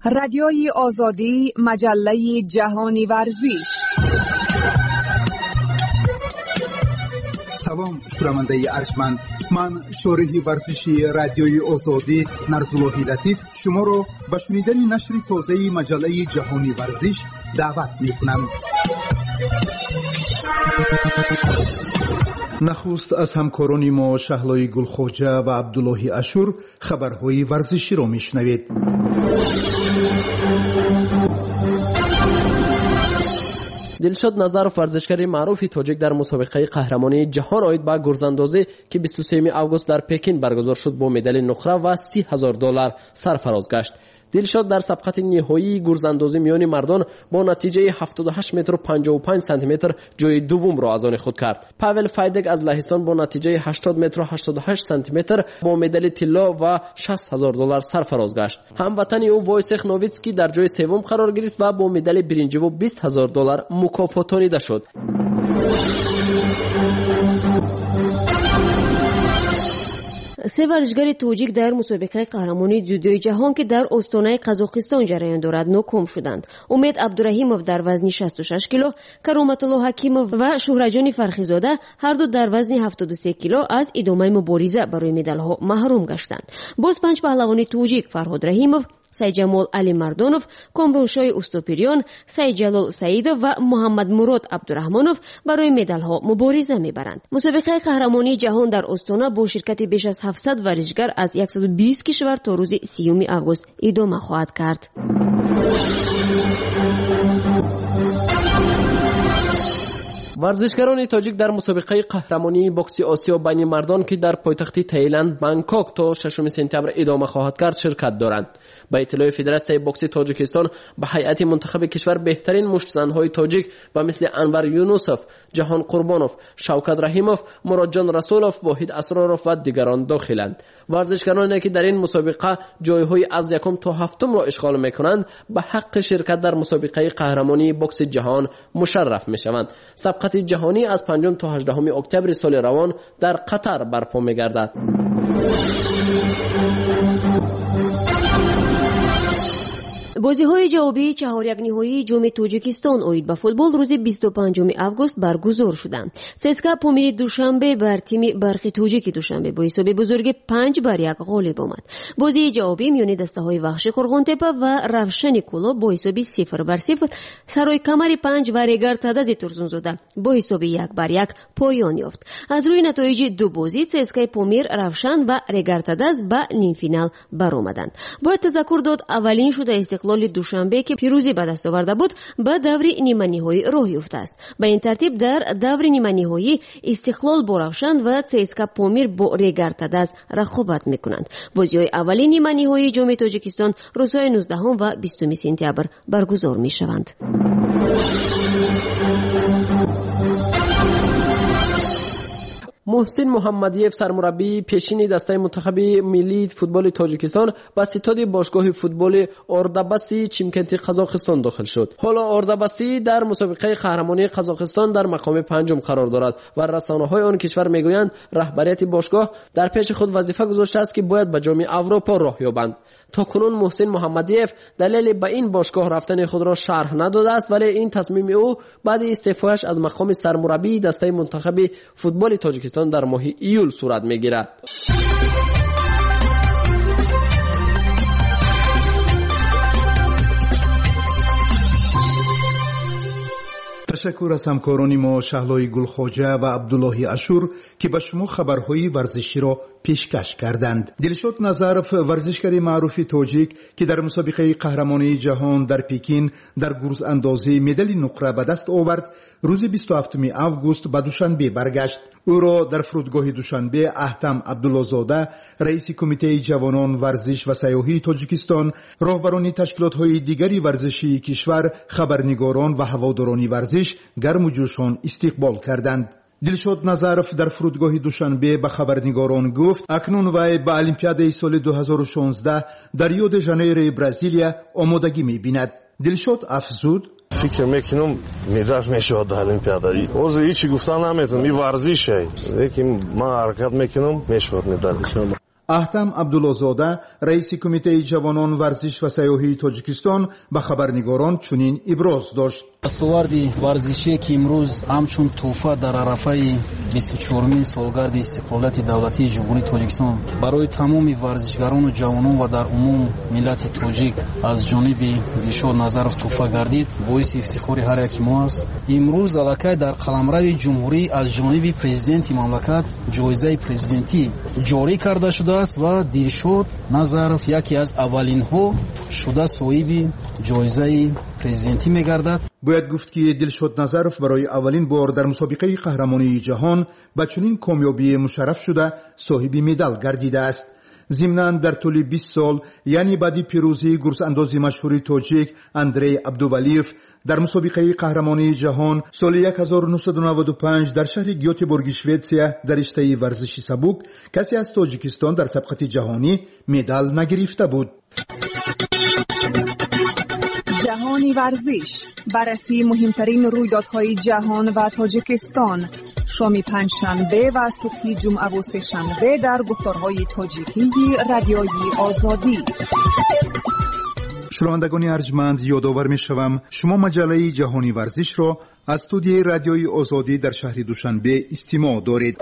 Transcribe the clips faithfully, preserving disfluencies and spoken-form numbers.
رادیوی آزادی، مجله جهانی ورزش. سلام شنونده ارجمند، من شارح ورزشی رادیوی آزادی نرزالله لطیف شما را به شنیدن نشر تازه مجله جهانی ورزش دعوت می‌کنم. نخست از همکاران ما شهلای گلخوجه و عبدالله اشور خبرهای ورزشی را میشنوید. دلشاد نظرов ورزشکار معروف تاجیک در مسابقه قهرمانی جهان آید به گرزاندازی که بیست و سوم آگوست در پکین برگزار شد با مدال نقره و سی هزار دلار سرفراز گشت. دلشاد در سبقت نهایی گرزاندازی میان مردان با نتیجه هفتاد و هشت متر و پنجاه و پنج سانتی متر جای دوم را از آن خود کرد. پاول فایدک از لهستان با نتیجه هشتاد متر و هشتاد و هشت سانتی متر با مدال طلا و شصت هزار دلار سرفراز گشت. هموطن او وایسخ نوویتسکی در جای سوم قرار گرفت و با مدال برنجی و بیست هزار دلار مکافاتانیده شد. سه ورزشکار تاجیک در مسابقه قهرمانی جودوی جهان که در استانه قزاقستان جریان دارد ناکام شدند. امید عبدالرحیمов در وزن شصت و شش کیلو، کرامت الله حکیمov و شهرجان فرخیزاده هر دو در وزن هفتاد و سه کیلو از ادامه مبارزه برای مدال‌ها محروم گشتند. باز پنج پهلوان تاجیک فرهاد رحیمov، سیدجمال علی مردانov، کامرانشاه استوپریان، سیدجلال سعیدov و محمد مراد عبدالرحمانov برای مدال‌ها مبارزه می‌برند. مسابقه قهرمانی جهان در استانه با شرکت بیش از هفتصد ورزشکار از صد و بیست کشور تا روز سیوم آگوست ادامه خواهد کرد. ورزشکاران تاجیک در مسابقه قهرمانی بوکس آسیا بین مردان که در پایتخت تایلند بانکوک تا ششم سپتامبر ادامه خواهد کرد شرکت دارند. با اطلاع فدراسیون بوکس تاجیکستان به هیئت منتخب کشور بهترین مشتزن‌های تاجیک و مثل انور یونوسف، جهان قربانوف، شوکت رحیمov، مراد جان رسولوف، واحد اسرارov و دیگران داخلند. ورزشکارانی که در این مسابقه جایهای از یکم تا هفتم را اشغال می‌کنند به حق شرکت در مسابقه قهرمانی بوکس جهان مشرف می‌شوند. سبقت جهانی از پنجم تا هجدهم اکتبر سال روان در قطر برپا می‌گردد. بازی‌های جوابی چهار یک نهایی جام تاجیکستان اوید به فوتبال روز بیست و پنجم آگوست برگزار شدند. سسکا پامیر دوشنبه بر تیم برق تاجیک دوشنبه با حساب بزرگ پنج بر یک غالب آمد. بازی جوابی میان دسته‌های وحش قرغانتپه و روشن کولا با حساب صفر بر صفر، سرای کمر پنج و رگر تدز ترسونزاده با حساب یک بر یک پایان یافت. از روی نتایج دو بازی سسکا پامیر روشن و رگر تدز به نیم فینال برآمدند. باید تذکر داد اولین شده استقلال دوشنبه که پیروزی به دست آورده بود به دور نیمه نهایی راه یافته است. به این ترتیب در دور نیمه نهایی استقلال با روشن و سسکا پامیر با رگر تدز رقابت میکنند. بازی‌های اولین نیمه نهایی جام تاجیکستان روزهای نوزدهم و بیستم سپتامبر برگزار میشوند. محسن محمدیف سرمربی پیشین دسته منتخب ملی فوتبال تاجیکستان با ستاد باشگاه فوتبال اردبسی چیمکنت قزاقستان داخل شد. حالا اردبسی در مسابقه قهرمانی قزاقستان در مقام پنجم قرار دارد و رسانه‌های آن کشور میگویند رهبریت باشگاه در پیش خود وظیفه گذاشته است که باید به جام اروپا راه یابند. تا کنون محسن محمدیف دلیل به این باشگاه رفتن خود را شرح نداده است، ولی این تصمیم او بعد استعفایش از مقام سرمربی دسته منتخب فوتبال تاجیکستان در ماه ایول صورت میگیرد. تشکر از همکاران ما شهلای گلخوجه و عبدالله اشور که به شما خبرهای ورزشی را پیشکش کردند. دلشاد نظرov ورزشکار معروف تاجیک که در مسابقه قهرمانی جهان در پکین در گرز اندازی مدال نقره به دست آورد، روز بیست و هفتم آگوست به دوشنبه برگشت. او را در فرودگاه دوشنبه احتم عبدالله زاده، رئیس کمیته جوانان ورزش و سیاحی تاجیکستان، راهبران تشکیلات‌های دیگری ورزشی کشور، خبرنگاران و هواداران ورزش گرم و جوشان استقبال کردند. دلشاد نظرov در فرودگاه دوشنبه به خبرنگاران گفت اکنون وی به المپیاد سال دو هزار و شانزده در ریو د ژانیرو برزیلیا آمادگی می‌بیند. دلشاد افزود فکر میکنم مدال میشود در المپیادا. اوضاع هیچی گفتن نمیتونم، این ورزشه، لیکن من حرکت میکنم میشود مدال. احتم عبداللهزاده رئیس کمیته جوانان ورزش و سیاحی تاجیکستان به خبرنگاران چنین ابراز داشت: دستاوردی ورزشی که امروز همچون توفه در عرفه بیست و چهارمین سالگرد استقلالیت دولتی جمهوری تاجیکستان برای تمام ورزشگران و جوانان و در عموم ملت تاجیک از جانب دلشاد نظرов توفه گردید باعث افتخار هر یک ما است. امروز الکی در قلمرو جمهوری از جانب پرزیدنت مملکت جایزه پرزیدنتی جاری کرده شده است و دلشاد نظرов یکی از اولین ها شده صاحب جایزه پرزیدنتی میگردد. باید گفت که دلشاد نظرов برای اولین بار در مسابقه قهرمانی جهان با چنین کامیابی مشرف شده صاحب مدال گردیده است. ضمناً در طول بیست سال یعنی بعد پیروزی گرزانداز مشهور تاجیک اندری عبدولیف در مسابقه قهرمانی جهان سال هزار و نهصد و نود و پنج در شهر گیوتبورگ شوئدیا در رشته ورزش سبک کسی از تاجیکستان در سبقت جهانی مدال نگرفته بود. جهانی ورزش، بررسی مهمترین رویدادهای جهان و تاجیکستان، شام پنجشنبه و صبح جمعه و سه‌شنبه در گفتارهای تاجیکی رادیوی آزادی. شنوندگان ارجمند، یادآور می‌شوم شما مجله جهانی ورزش را از استودیوی رادیوی آزادی در شهر دوشنبه استماع دارید.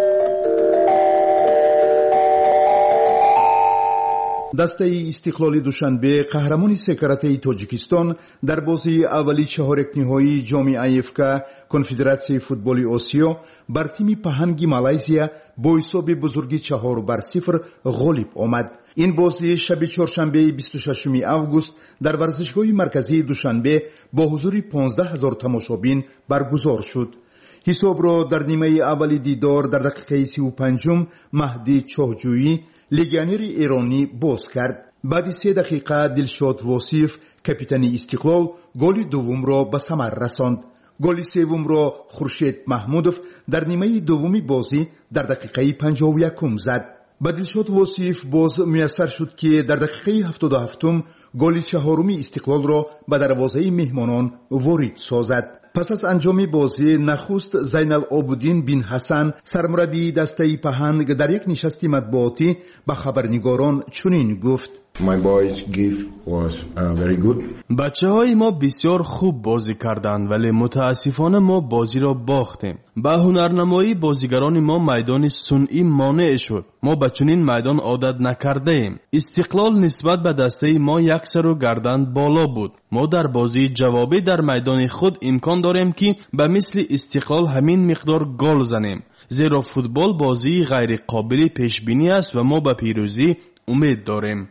دسته استقلال دوشنبه قهرمان سه کرته تاجیکستان در بازی اولی چهارک نهایی جام ایفکا کنفدراسیای فوتبال آسیا بر تیم پهنگی مالایزیا با حساب بزرگی چهار بر صفر غالب آمد. این بازی شب چهارشنبه بیست و ششم آگوست در ورزشگاه مرکزی دوشنبه با حضور پانزده هزار تماشابین برگزار شد. حساب را در نیمه اولی دیدار در دقیقه سی و پنجم مهدی چاهجویی لگیونر ایرانی باز کرد. بعد سه دقیقه دلشاد واصف کاپیتان استقلال گل دوم را به ثمر رساند. گل سوم را خورشید محمودوف در نیمه دومی بازی در دقیقه پنجاه و یک زد. با دلشاد واصف باز میسر شد که در دقیقه هفتاد و هفت گل چهارم استقلال را به دروازه مهمانان وارد سازد. پس از انجام بازی نخست زین العابدین بن حسن سرمربی دسته پهنگ در یک نشست مطبوعاتی به خبرنگاران چنین گفت: My boys give was uh, very good. بچه های ما بسیار خوب بازی کردند ولی متاسفانه ما بازی را باختیم. به هنرنمایی بازیگران ما میدان صنعی مانع شد. ما به چنین میدان عادت نکرده ایم. استقلال نسبت به دسته ما یک سر و گردن بالا بود. ما در بازی جوابی در میدان خود امکان داریم که به مثل استقلال همین مقدار گل زنیم. زیرا فوتبال بازی غیر قابل پیش بینی است و ما به پیروزی امید داریم.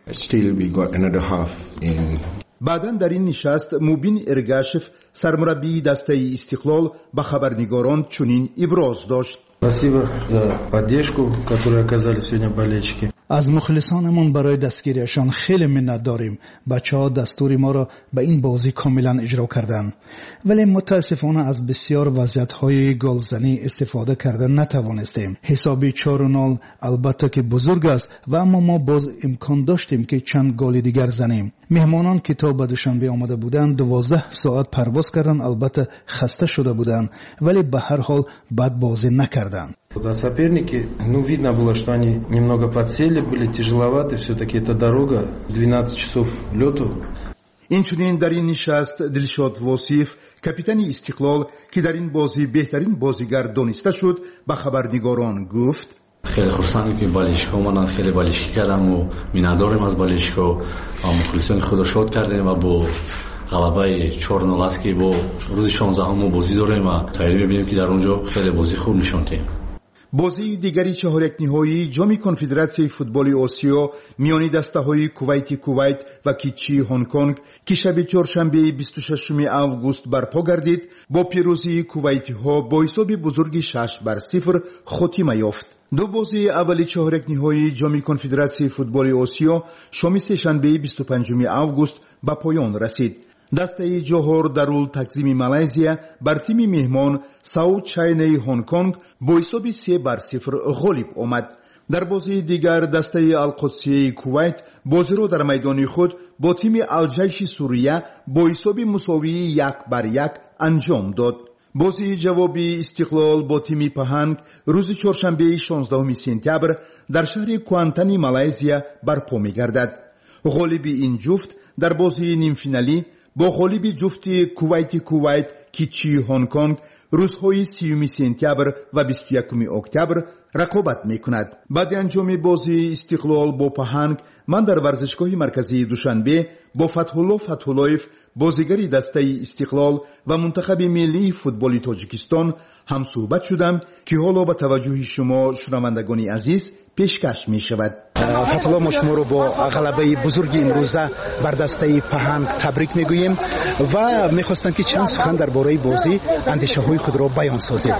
بعداً در این نشست موبین ارگاشف سرمربی دسته استقلال به خبرنگاران چنین ابراز داشت: از مخلصانمون برای دستگیریشان خیلی منت داریم. بچه ها دستور ما را به این بازی کاملا اجرا کردن ولی متاسفانه از بسیار وضعیت های گلزنی استفاده کردن نتوانستیم. حسابی چهار و نول البته که بزرگ است و اما ما باز امکان داشتیم که چند گل دیگر زنیم. مهمانان که تا به دوشنبه آمده بودند دوازده ساعت پرواز کردند. البته خسته شده بودند ولی به هر حال بد بازی نکردند. Да, соперники, ну, видно было, что они немного подсели, были тяжеловаты, все-таки это дорога, двенадцать часов лету. اینچنین در این نشست دلشاد واصف کاپیتان استقلال که در این بازی بهترین بازیگر دانسته شد به خبرنگاران گفت: خیلی خرسندم که بالشگاه ما خیلی بالشگی کردم و مینداریم از بالشگاه و مخلصان خود را شاد کردیم و با غلبه چهار نول است که با روز شانزدهم بازی داریم و تایید می‌بینیم که در اونجا خیلی بازی خوب نشون دادیم. بازی دیگری چهارک نهایی جام کنفدراسیای فوتبال آسیا میان دسته‌های کویت کویت و کیچی هنگ کنگ که شب چهارشنبه بیست و ششم آگوست برپا گردید با پیروزی کویتی‌ها با حساب بزرگی شش بر صفر خاتمه یافت. دو بازی اولی چهارک نهایی جام کنفدراسیای فوتبال آسیا شام سه‌شنبه بیست و پنجم آگوست به پایان رسید. دسته جوهر درول تقسیم مالایزیا بر تیم مهمان ساوت چاینای هنگ کنگ با حساب سه بر صفر غالب آمد. در بازی دیگر دسته القدسیه کویت بازی را در میدان خود با تیم الجیش سوریه با حساب مساوی یک بر یک انجام داد. بازی جوابی استقلال با تیم پهنگ روز چهارشنبه شانزدهم سپتامبر در شهر کوانتانی مالزیا برپا می‌گردد. غالب این جفت در بازی نیم فینالی با غالب جفت کویت کویت کیچی هنگ کنگ روزهای سیوم سپتامبر و بیست و یکم اکتبر رقابت میکند. بعد انجام بازی استقلال با پهنگ من در ورزشگاه مرکزی دوشنبه با فتح‌الله فتح‌اللهیف بازیگری دسته استقلال و منتخب ملی فوتبال تاجیکستان هم صحبت شدم که حالا با توجه شما شنوندگان عزیز پیشکش می شود. فتح‌الله، ما شما رو با غلبه بزرگ امروزه بر دسته پهنگ تبریک میگوییم و میخواستم که چند سخن درباره بازی اندیشه های خود را بیان سازید.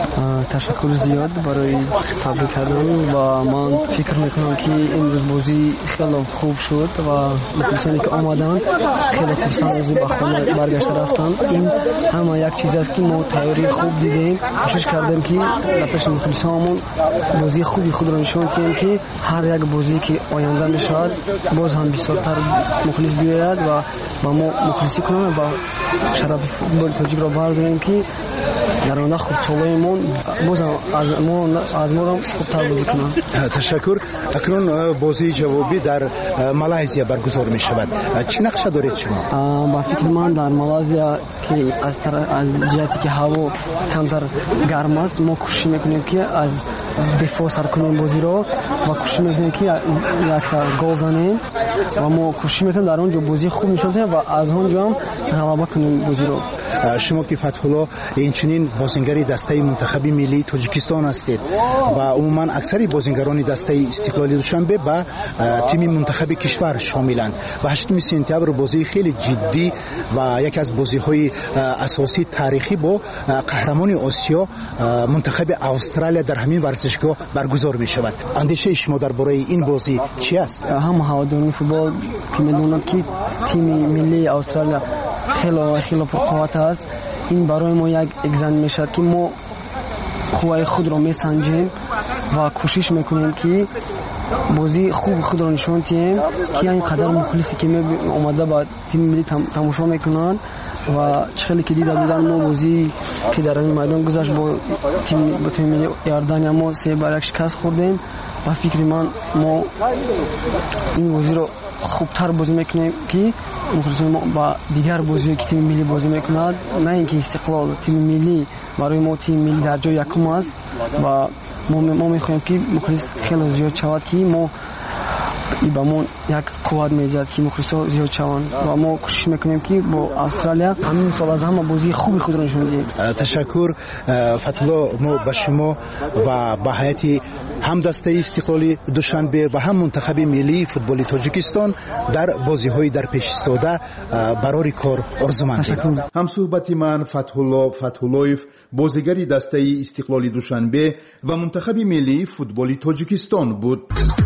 تشکر زیاد برای تبریک کردن و من فکر میکنم که امروز بازی خیلی خوب شد و مخلصانی که آمدن خیلی خوشحال از به خانه برگشته رفتن. این همه یک چیز است که ما تیاری خوب دیدیم، کوشش کردیم که در پیش مخلصامون بازی خوبی خود را نشون دهیم که هر یک بازی که آینده میشود باز هم بسیارتر مخلص بیاید و با ما مخلصی کنیم و شرف فوتبال تاجیک را برداریم که در آینده خوب چالایمون باز از ما از ما خوبتر بازی کنیم. تشکر. اکنون بازی جوابی در مالزیا برگزار می شود. چه نقشه دارید شما؟ با فکر من در مالزیا که از از جهتی که هوا کمتر گرم است ما کوشش میکنیم که از دفاع سر کنیم بازی را و کوشش میکنیم که یک گل زنیم و ما کوشش میکنیم در اونجا بازی خوب نشون دهیم و از اونجا هم غلبه کنیم بازی را. شما که فتح‌الله اینچنین بازیگری دسته منتخب ملی تاجیکستان هستید و عموما اکثر بازیگران دسته استقلال دوشنبه با تیم منتخب کشور شاملند و هشتم سپتامبر بازی خیلی جدی و یکی از بازی‌های اساسی تاریخی با قهرمان آسیا منتخب استرالیا در همین ورزشگاه برگزار می شود. اندیشه شما درباره این بازی چی است؟ هم هواداران فوتبال که می‌دونند که تیم ملی استرالیا خیلی خیلی پرقوت است. این برای ما یک اگزن میشد که ما قوای خود را میسنجیم و کوشش میکنیم که بازی خوب خود را نشون دهیم که اینقدر مخلصی که می اومده با تیم ملی تماشا میکنند و چخیلی که دیده بودن ما بازی که در این میدان گذشت با تیم با تیم ملی اردنیا ما سه بر یک شکست خوردیم و فکر من ما این بازی رو خوبتر بازی میکنیم که مخلصان ما با دیگر بازی که تیم ملی بازی میکند، نه اینکه استقلال تیم ملی برای ما تیم ملی در جای یکم است و ما ما میخوایم که مخلص خیلی زیاد شود که ما ایبامون یک قوت میزد که مخلصا زیاد شوند و ما کوشش میکنیم که با استرالیا همین سال از همه بازی خوبی خود را نشون دهیم. تشکر فتح‌الله. ما به شما و به هیئت هم دسته استقلالی دوشنبه و هم منتخب ملی فوتبال تاجیکستان در بازی‌های در پیش ایستاده برای کار آرزومندیم. هم صحبت من فتح‌الله فتح‌اللهیف بازیگری دسته استقلالی دوشنبه و منتخب ملی فوتبال تاجیکستان بود.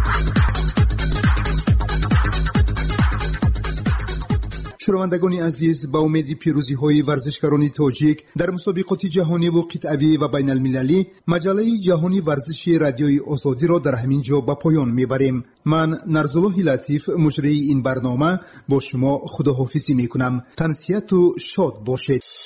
شنوندگان عزیز، با امید پیروزی های ورزشکاران تاجیک در مسابقات جهانی و قطعی و بین المللی، مجله جهانی ورزشی رادیوی آزادی را در همین جا به پایان میبریم. من نرزالله لطیف مجری این برنامه با شما خداحافظی میکنم. تنسیت و شاد باشید.